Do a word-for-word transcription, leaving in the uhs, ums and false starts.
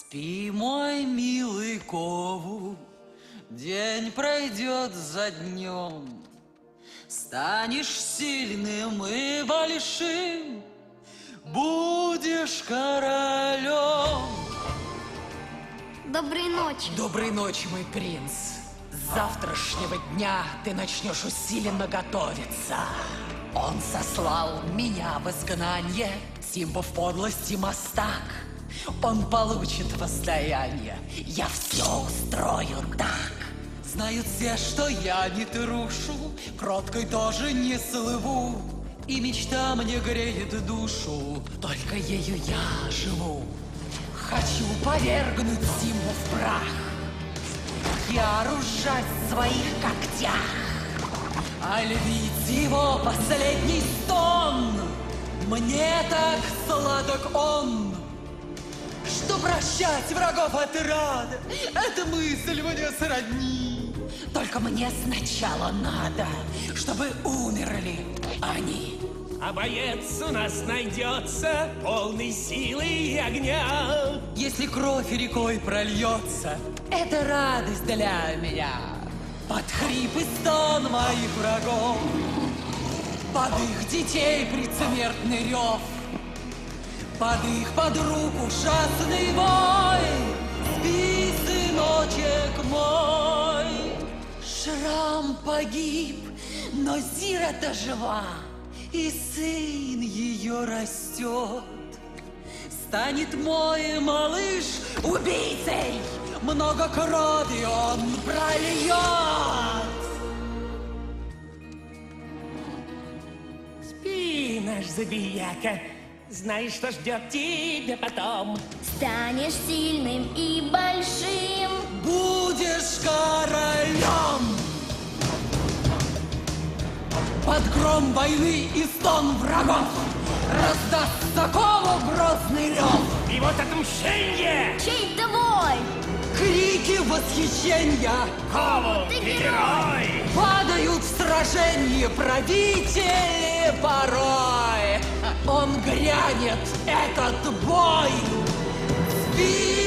Спи, мой милый Кову, день пройдет за днем. Станешь сильным и большим, будешь королем. Доброй ночи. Доброй ночи, мой принц. С завтрашнего дня ты начнешь усиленно готовиться. Он сослал меня в изгнание, Симба в подлости мастак. Он получит воздаяние, я все устрою так. Знают все, что я не трушу, кроткой тоже не слыву. И мечта мне греет душу, только ею я живу. Хочу повергнуть Симбу в прах, я ружась в своих когтях. А львить его последний стон, мне так сладок он, что прощать врагов отрада, эта мысль мне сродни. Только мне сначала надо, чтобы умерли они. А боец у нас найдется, полный силы и огня. Если кровь рекой прольется, это радость для меня. Под хрип и стон моих врагов, под их детей предсмертный рев, под их подруг ужасный вой. Спи, сыночек мой. Шрам погиб, но Зира-то жива, и сын ее растет. Станет мой малыш убийцей, много крови он прольет. Спи, наш забияка, знай, что ждет тебя потом. Станешь сильным и большим, Будешь королем. Под гром войны и стон врагов раздастся Кову грозный рев. И вот отмщение! чей-то вой. Крики восхищения, Кову, ты герой! падают в сражении правители порой. Он грянет, этот бой. Спи,